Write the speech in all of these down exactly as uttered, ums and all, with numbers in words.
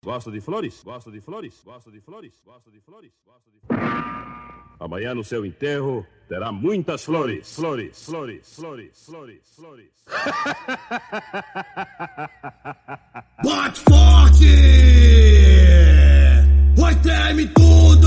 Gosta de flores? Gosta de flores? Gosta de flores? Gosta de flores? Gosta de flores? Amanhã no seu enterro terá muitas flores. Flores, flores, flores, flores, flores. Bate forte! Oi, treme tudo!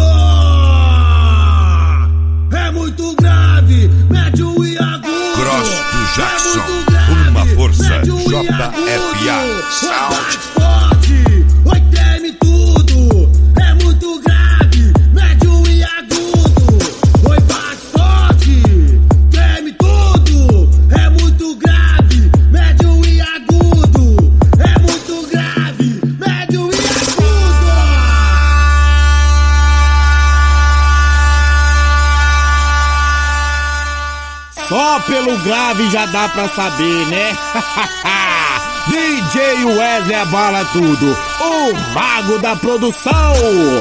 É muito grave, médio e agudo. Cross do Jackson, é grave, uma força J F A Sound. Bate forte! Oi, treme tudo! É muito grave, médio e agudo. Oi, bate forte! Treme tudo! É muito grave, médio e agudo. É muito grave, médio e agudo. Só pelo grave já dá pra saber, né? D J Wesley abala tudo, o mago da produção.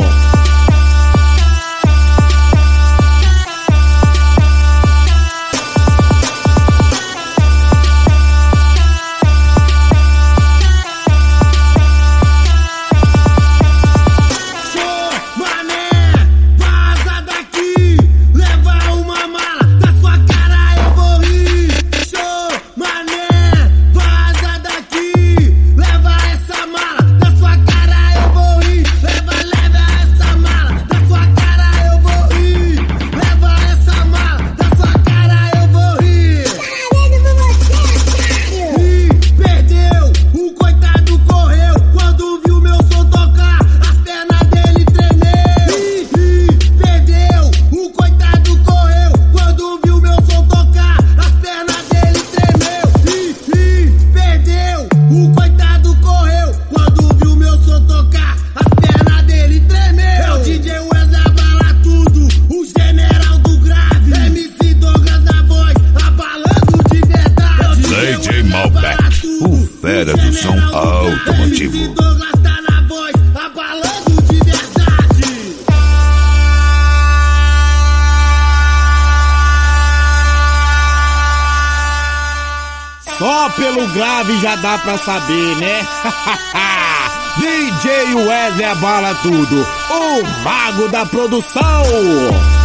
O fera do som automotivo. Só pelo grave já dá pra saber, né? D J Wesley abala tudo, o mago da produção.